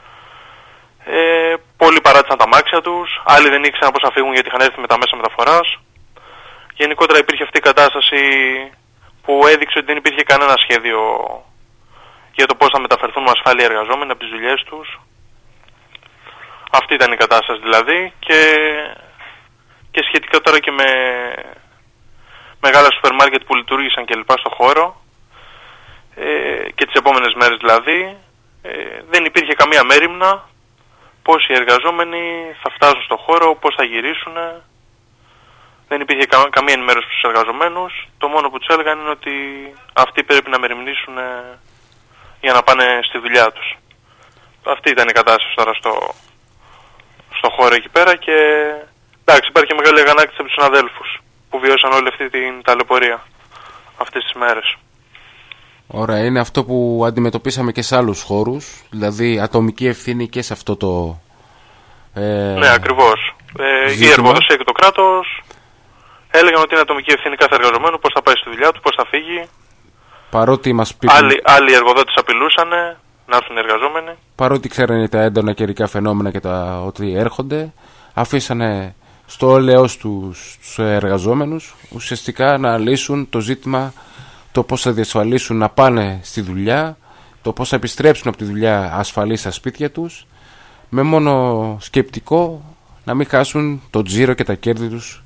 Πολλοί παράτησαν τα μάξια τους, άλλοι δεν ήξεραν πώς θα φύγουν γιατί είχαν έρθει με τα μέσα μεταφοράς. Γενικότερα υπήρχε αυτή η κατάσταση που έδειξε ότι δεν υπήρχε κανένα σχέδιο για το πώς θα μεταφερθούν με ασφάλεια οι εργαζόμενοι από τις δουλειές τους. Αυτή ήταν η κατάσταση δηλαδή, και σχετικά τώρα και με μεγάλα σούπερ μάρκετ που λειτουργήσαν και λοιπά στο χώρο, και τις επόμενες μέρες δηλαδή, δεν υπήρχε καμία μέριμνα πώς οι εργαζόμενοι θα φτάσουν στο χώρο, πώς θα γυρίσουν. Δεν υπήρχε καμία ενημέρωση στους εργαζομένους. Το μόνο που τους έλεγαν είναι ότι αυτοί πρέπει να μεριμνήσουν για να πάνε στη δουλειά τους. Αυτή ήταν η κατάσταση τώρα στο χώρο εκεί πέρα, και εντάξει, υπάρχει μεγάλη αγανάκτηση από τους συναδέλφους που βιώσαν όλη αυτή την ταλαιπωρία αυτές τις μέρες. Ωραία, είναι αυτό που αντιμετωπίσαμε και σε άλλους χώρους, δηλαδή ατομική ευθύνη και σε αυτό το ναι, ακριβώς. Η εργοδοσία και το κράτος έλεγαν ότι είναι ατομική ευθύνη κάθε εργαζομένου, πώς θα πάει στη δουλειά του, πώς θα φύγει. Παρότι μας άλλοι εργοδότες απειλούσαν να έρθουν οι εργαζόμενοι. Παρότι ξέρανε τα έντονα καιρικά φαινόμενα και τα ότι έρχονται, αφήσανε στο έλεος τους εργαζόμενους ουσιαστικά να λύσουν το ζήτημα, το πώς θα διασφαλίσουν να πάνε στη δουλειά, το πώς θα επιστρέψουν από τη δουλειά ασφαλείς στα σπίτια τους, με μόνο σκεπτικό να μην χάσουν το τζίρο και τα κέρδη τους,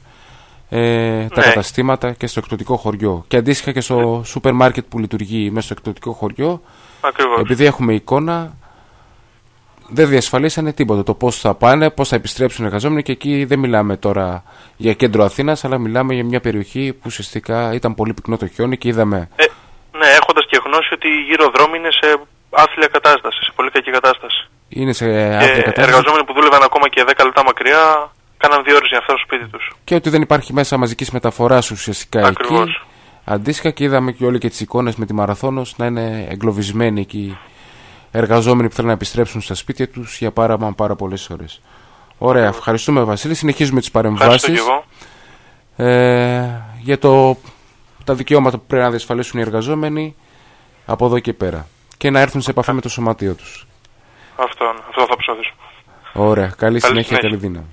τα καταστήματα και στο εκδοτικό χωριό. Και αντίστοιχα και στο σούπερ μάρκετ που λειτουργεί μέσα στο εκδοτικό χωριό, ακριβώς. Επειδή έχουμε εικόνα, δεν διασφαλίσανε τίποτα. Το πώς θα πάνε, πώς θα επιστρέψουν οι εργαζόμενοι, και εκεί δεν μιλάμε τώρα για κέντρο Αθήνας, αλλά μιλάμε για μια περιοχή που ουσιαστικά ήταν πολύ πυκνό το χιόνι και είδαμε. Ναι, έχοντας και γνώση ότι οι γύρω δρόμοι είναι σε άθλια κατάσταση, σε πολύ κακή κατάσταση. Είναι σε άθλια κατάσταση. Εργαζόμενοι που δούλευαν ακόμα και 10 λεπτά μακριά, κάναν 2 ώρες για να φτάσουν στο σπίτι τους. Και ότι δεν υπάρχει μέσα μαζικής μεταφοράς ουσιαστικά. Ακριβώς. Εκεί. Αντίστοιχα, και είδαμε και όλοι και τις εικόνες με τη Μαραθώνος να είναι εγκλωβισμένοι εκεί. Εργαζόμενοι που θέλουν να επιστρέψουν στα σπίτια τους για πάρα πολλές ώρες. Ωραία, ευχαριστούμε Βασίλη. Συνεχίζουμε τις παρεμβάσεις για τα δικαιώματα που πρέπει να διασφαλίσουν οι εργαζόμενοι από εδώ και πέρα και να έρθουν σε επαφή με το σωματείο τους. Αυτό θα προσπαθήσουμε. Ωραία, καλή συνέχεια, καλή δύναμη.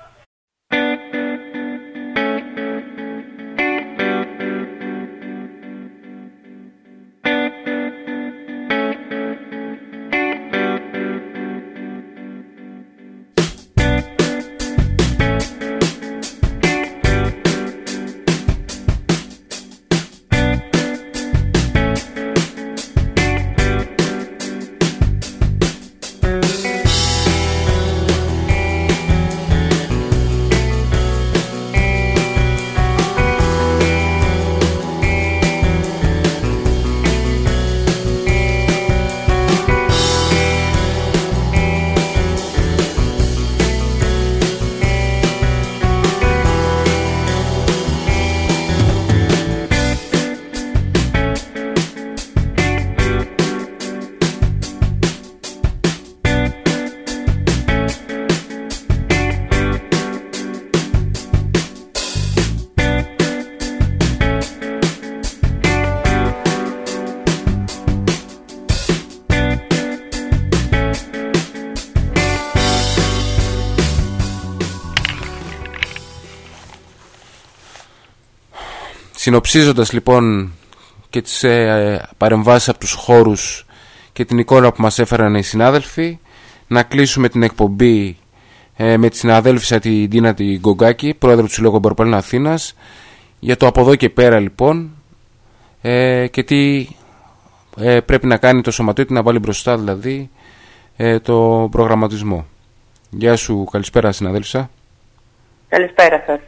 Συνοψίζοντας λοιπόν και τις παρεμβάσεις από τους χώρους και την εικόνα που μας έφεραν οι συνάδελφοι, να κλείσουμε την εκπομπή με τη συναδέλφισσα την Ντίνα την Γκογκάκη, πρόεδρο του Συλλόγου Εμποροπαλών Αθήνας, για το από εδώ και πέρα λοιπόν, και τι πρέπει να κάνει το σωματείο, να βάλει μπροστά δηλαδή το προγραμματισμό. Γεια σου, καλησπέρα συναδέλφισσα. Καλησπέρα σας.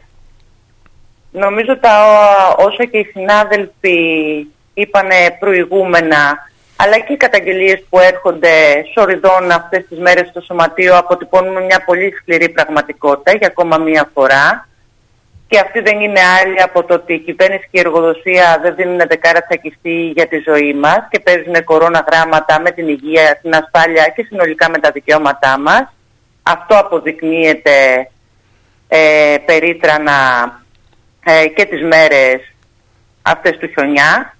Νομίζω όσα και οι συνάδελφοι είπανε προηγούμενα, αλλά και οι καταγγελίες που έρχονται σοριδών αυτές τις μέρες στο Σωματείο αποτυπώνουν μια πολύ σκληρή πραγματικότητα για ακόμα μία φορά. Και αυτή δεν είναι άλλη από το ότι η κυβέρνηση και η εργοδοσία δεν δίνουν δεκάρα τσακιστή για τη ζωή μας και παίζουν κορώνα γράμματα με την υγεία, την ασφάλεια και συνολικά με τα δικαιώματά μας. Αυτό αποδεικνύεται περίτρανα και τις μέρες αυτές του χιονιά,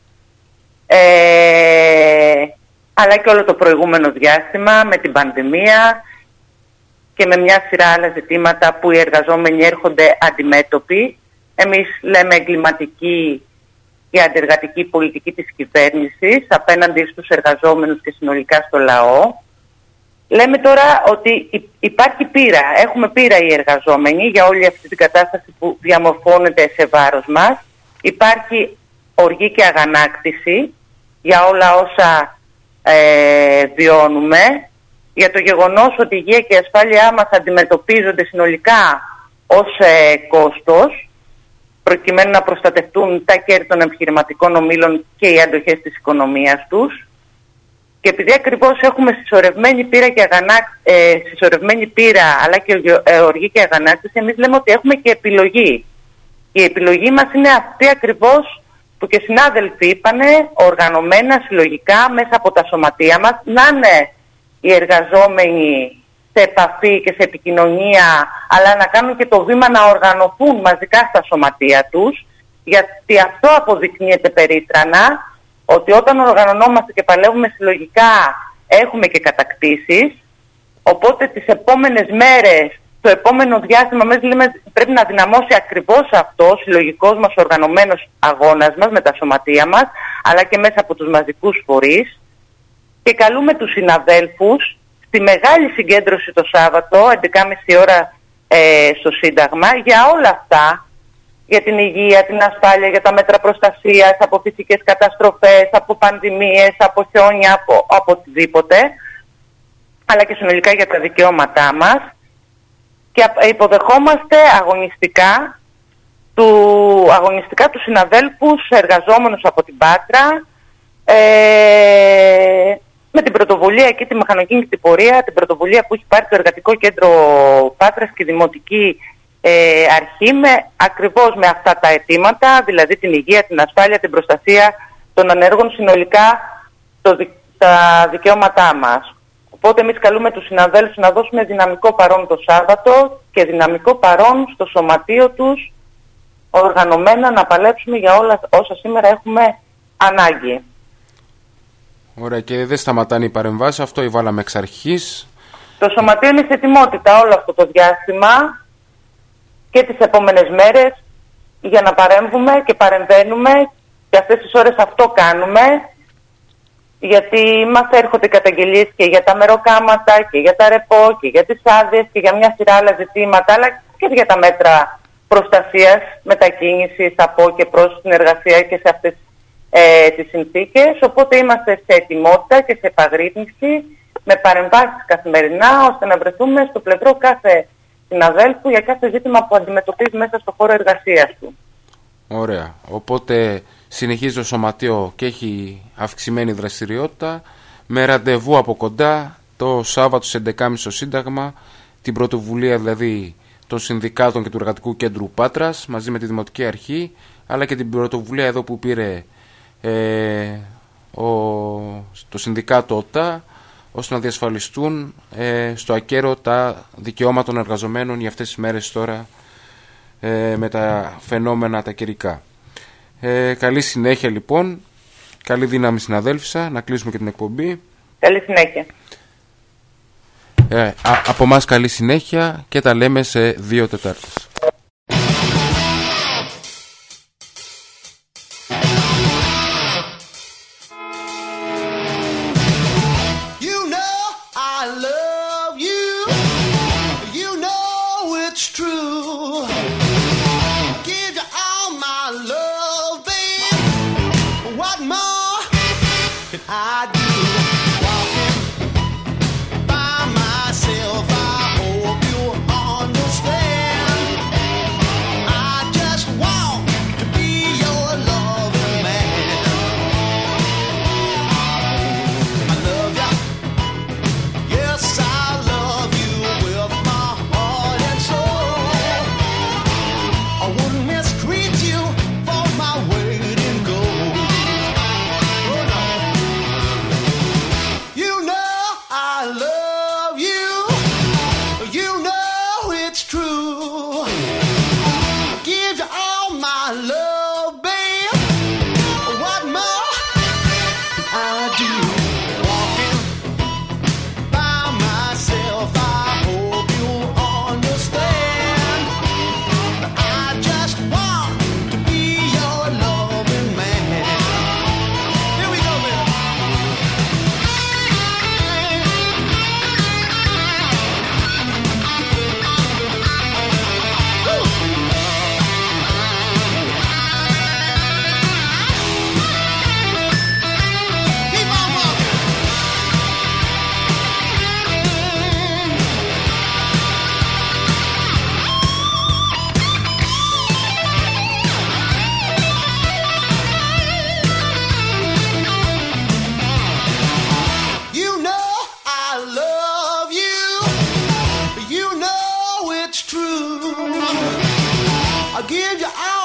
αλλά και όλο το προηγούμενο διάστημα με την πανδημία και με μια σειρά άλλα ζητήματα που οι εργαζόμενοι έρχονται αντιμέτωποι. Εμείς λέμε εγκληματική και αντεργατική πολιτική της κυβέρνησης απέναντι στους εργαζόμενους και συνολικά στο λαό. Λέμε τώρα ότι υπάρχει πείρα, έχουμε πείρα οι εργαζόμενοι για όλη αυτή την κατάσταση που διαμορφώνεται σε βάρος μας. Υπάρχει οργή και αγανάκτηση για όλα όσα βιώνουμε, για το γεγονός ότι η υγεία και η ασφάλειά μας αντιμετωπίζονται συνολικά ως κόστος, προκειμένου να προστατευτούν τα κέρδη των επιχειρηματικών ομίλων και οι αντοχές της οικονομίας τους. Και επειδή ακριβώς έχουμε συσσωρευμένη πείρα αλλά και οργή και αγανάκτηση, εμείς λέμε ότι έχουμε και επιλογή. Η επιλογή μας είναι αυτή ακριβώς που και συνάδελφοι είπανε, οργανωμένα, συλλογικά, μέσα από τα σωματεία μας, να είναι οι εργαζόμενοι σε επαφή και σε επικοινωνία, αλλά να κάνουν και το βήμα να οργανωθούν μαζικά στα σωματεία τους, γιατί αυτό αποδεικνύεται περίτρανα, ότι όταν οργανωνόμαστε και παλεύουμε συλλογικά έχουμε και κατακτήσεις, οπότε τις επόμενες μέρες, το επόμενο διάστημα, μέσα λέμε, πρέπει να δυναμώσει ακριβώς αυτό ο συλλογικός μας οργανωμένος αγώνας μας με τα σωματεία μας, αλλά και μέσα από τους μαζικούς φορείς. Και καλούμε τους συναδέλφους στη μεγάλη συγκέντρωση το Σάββατο, 11.30 ώρα στο Σύνταγμα, για όλα αυτά, για την υγεία, την ασφάλεια, για τα μέτρα προστασίας, από φυσικές καταστροφές, από πανδημίες, από χιόνια, από οτιδήποτε, αλλά και συνολικά για τα δικαιώματά μας. Και υποδεχόμαστε αγωνιστικά τους συναδέλφους εργαζόμενους από την Πάτρα, με την πρωτοβουλία και τη μηχανοκίνητη πορεία, την πρωτοβουλία που έχει πάρει το Εργατικό Κέντρο Πάτρας και η Δημοτική Αρχή, ακριβώς με αυτά τα αιτήματα, δηλαδή την υγεία, την ασφάλεια, την προστασία των ανέργων, συνολικά τα δικαιώματά μας. Οπότε εμείς καλούμε τους συναδέλφους να δώσουμε δυναμικό παρόν το Σάββατο και δυναμικό παρόν στο σωματείο τους, οργανωμένα να παλέψουμε για όλα όσα σήμερα έχουμε ανάγκη. Ωραία, και δεν σταματάνε οι παρεμβάσεις, αυτό βάλαμε εξ αρχής. Το σωματείο είναι σε ετοιμότητα όλο αυτό το διάστημα και τις επόμενες μέρες για να παρέμβουμε και παρεμβαίνουμε, και αυτές τις ώρες αυτό κάνουμε, γιατί μας έρχονται καταγγελίες και για τα μεροκάματα και για τα ρεπό και για τις άδειες και για μια σειρά άλλα ζητήματα, αλλά και για τα μέτρα προστασίας, μετακίνησης από και προς την εργασία και σε αυτές τις συνθήκες. Οπότε είμαστε σε ετοιμότητα και σε επαγρύπνηση με παρεμβάσεις καθημερινά, ώστε να βρεθούμε στο πλευρό κάθε συναδέλφου για κάθε ζήτημα που αντιμετωπίζει μέσα στο χώρο εργασίας του. Ωραία. Οπότε συνεχίζει το σωματείο και έχει αυξημένη δραστηριότητα, με ραντεβού από κοντά το Σάββατο στις 11.30 στο Σύνταγμα, την πρωτοβουλία δηλαδή των συνδικάτων και του Εργατικού Κέντρου Πάτρας μαζί με τη Δημοτική Αρχή, αλλά και την πρωτοβουλία εδώ που πήρε το Συνδικάτο ΟΤΑ, ώστε να διασφαλιστούν στο ακέραιο τα δικαιώματα των εργαζομένων για αυτές τις μέρες τώρα με τα φαινόμενα τα καιρικά. Καλή συνέχεια λοιπόν, καλή δύναμη συναδέλφισσα, να κλείσουμε και την εκπομπή. Καλή συνέχεια. Από μας καλή συνέχεια και τα λέμε σε 2 Τετάρτες. By myself, I hope you understand.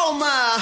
κόμμα